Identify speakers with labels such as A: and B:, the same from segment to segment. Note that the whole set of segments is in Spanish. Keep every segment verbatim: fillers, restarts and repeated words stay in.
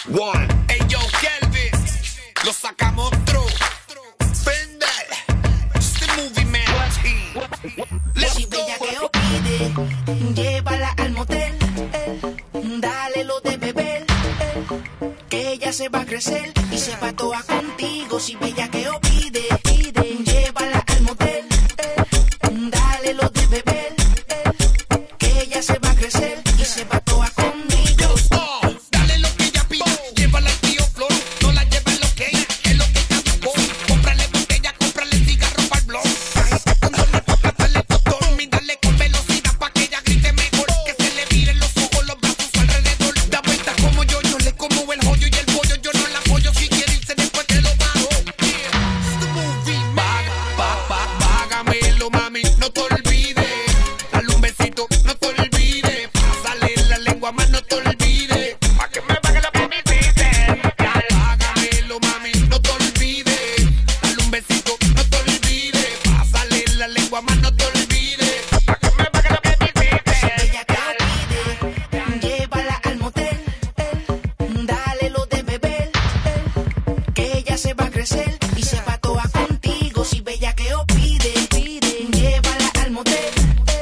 A: One. Hey yo, Kelvin, lo sacamos otro. Fender, it's the movie man team. Let's
B: Si
A: go.
B: bellaqueo pide, llévala al motel, dale lo de beber, que ella se va a crecer y se patúa contigo. Si bellaqueo pide, pide, llévala al motel, dale lo de beber, que ella se va a crecer y se patúa conmigo.
A: Oh, dale lo que ella pide, llévala al tío Flor, no la lleva en lo que es, es lo que caducó. Cómprale botella, cómprale cigarro para el blog. Cuando le toca darle botón, y dale con velocidad pa' que ella grite mejor. Que se le viren los ojos, los brazos alrededor. Da vuelta como yo, yo le como el joyo y el pollo. Yo no la apoyo si quiere irse después que lo bajo. Yeah, it's the movie man. Paga, paga, págamelo, mami, no te olvides. Dale un besito, no te olvides. Pásale la lengua más, no te olvides. Pa' que me pague la permitiste. Págamelo, mami, no te olvides. Dale un besito, no te olvides. Pásale la lengua más, no te olvides. Pa' que me pague la permitiste.
B: Si bellaqueo pide, llévala al motel, dale lo de beber, que ella se va a crecer y se patúa contigo. Si bellaqueo pide, pide, llévala al motel,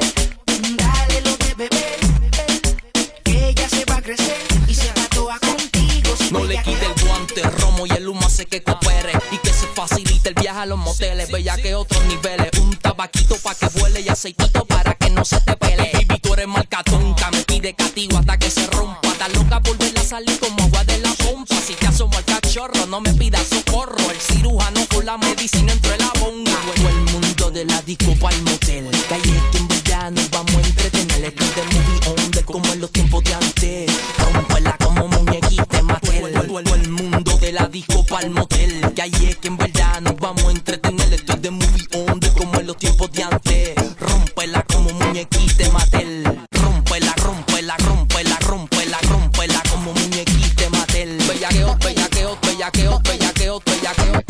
B: dale lo de beber, que ella se va a crecer y se patúa contigo. Si
C: No le quite
B: bellaqueo
C: el guante, el romo y el humo hace que coopere y que se facilite el viaje a los moteles. Bella que otros niveles, un tabaquito pa' que vuele y aceitito para que no se te pele. Baby, tú eres marcatonca, me pide castigo hasta que se rompa. Está loca por verla salir como agua de la pompa. Si te asomo al cachorro, no me pidas socorro. El cirujano con la medicina entre la bonga. Todo el mundo de la disco pa'l motel. Calle que en verdad nos vamos a entretener. Esto es de movie on, de como en los tiempos de antes. Rómpela como muñequita Mattel. Todo el mundo de la disco pa'l motel. Que ahí es que en verdad nos vamos a entretener. Esto es de movie on, de como en los tiempos de antes. Rómpela como muñequita Mattel. Rómpela, rómpela, rómpela, rómpela, rómpela como muñequita Mattel. Bellaqueo, bellaqueo, bellaqueo, bellaqueo, bellaqueo.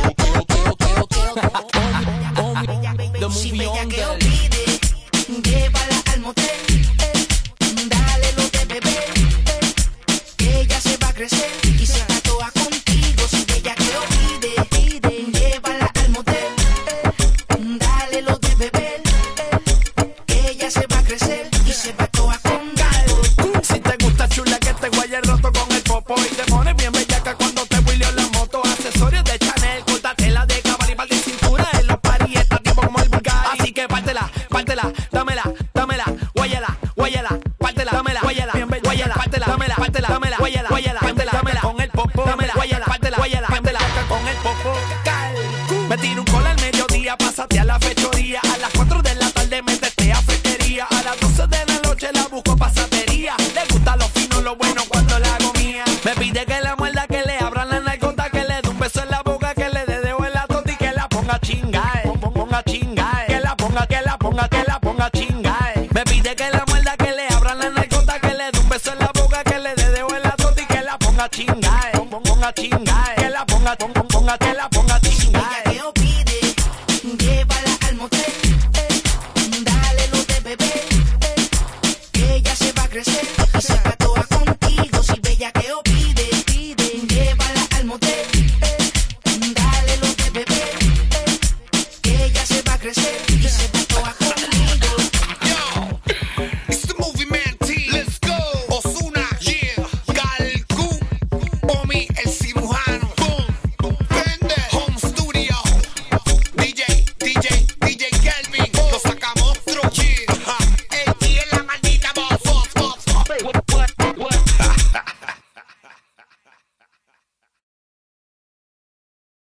C: The
B: Si
C: movie on
B: bellaqueo
C: del-
B: pide, llévala al motel, dale lo de beber, que ella se va a crecer y se patúa contigo. Si bellaqueo pide, pide, llévala al motel, dale lo de beber, que ella se va a crecer y se patúa conmigo.
D: Si te gusta chula que te guaye roto con el popo y te pones bien bellaca cuando te huileo la moto. Accesorios de Chanel, cortatela de cabal y par de cintura en los paris. Está tiempo como el Bulgari. Así que pártela, pártela, dámela, dámela, guayala, guayala, pártela, dámela, guayala, bien bella, guayala, pártela, dámela, pártela, dámela, guayala, guayala, pártela, dámela con el popo, dámela, guayala, pártela, guayala, pártela con el popo. Me tiro un cola al mediodía, pásate a la fechoría. A las cuatro de la tarde me testé a fetería. A las doce de la noche la busco pasatería. Le gusta lo fino, lo bueno cuando la hago mía. Me pide que la muerda, que le abran la nalgota, que le dé un beso en la boca, que le dé dedo en la tota y que la ponga a chingar. Ponga a chingar. Que la ponga, que la ponga, que la ponga a chingar. Me pide que la muerda, que le abran la nalgota, que le dé un beso en la boca, que le dé dedo en la tota y que la ponga a chingar. Ponga a chingar. Que la ponga, ponga, ponga, que la